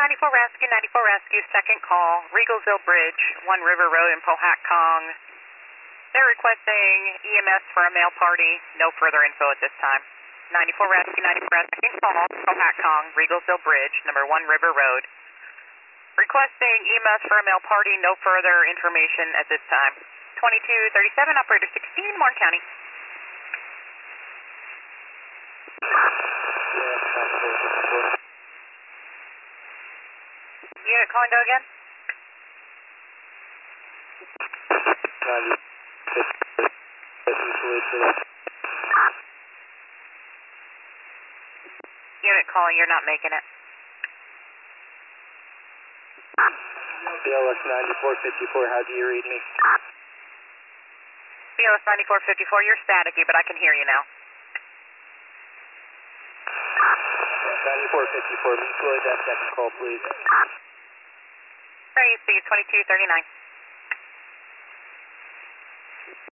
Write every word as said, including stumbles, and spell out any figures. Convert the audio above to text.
ninety-four Rescue, ninety-four Rescue, second call, Regalsville Bridge, One River Road in Pohatcong. They're requesting E M S for a male party. No further info at this time. ninety-four Rescue, ninety-four Rescue, second call, Pohatcong, Regalsville Bridge, number One River Road. Requesting E M S for a male party. No further information at this time. twenty-two thirty-seven, operator sixteen, Warren County. Unit calling go again? Unit calling, you're not making it. B L S ninety-four fifty-four, how do you read me? B L S ninety-four fifty-four, you're staticky, but I can hear you now. ninety-four fifty-four, meet Floyd, that second call, please. Right, see you, twenty-two thirty-nine.